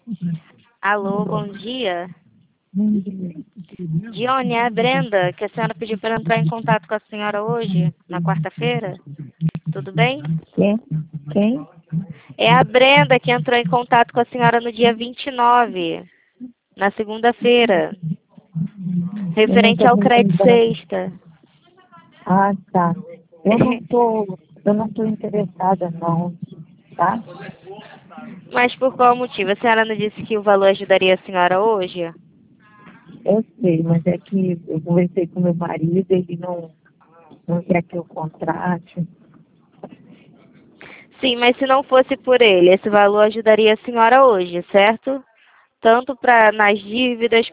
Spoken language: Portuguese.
Alô, bom dia. Dione, é a Brenda, que a senhora pediu para entrar em contato com a senhora hoje, na quarta-feira. Tudo bem? Quem? Quem? É a Brenda que entrou em contato com a senhora no dia 29, na segunda-feira, Eu não referente estou ao me crédito lembrando. sexta. Ah, tá. Eu não tô interessada não, tá? Mas por qual motivo? A senhora não disse que o valor ajudaria a senhora hoje? Eu sei, mas é que eu conversei com meu marido, ele não quer que eu contrate. Sim, mas se não fosse por ele, esse valor ajudaria a senhora hoje, certo? Tanto para nas dívidas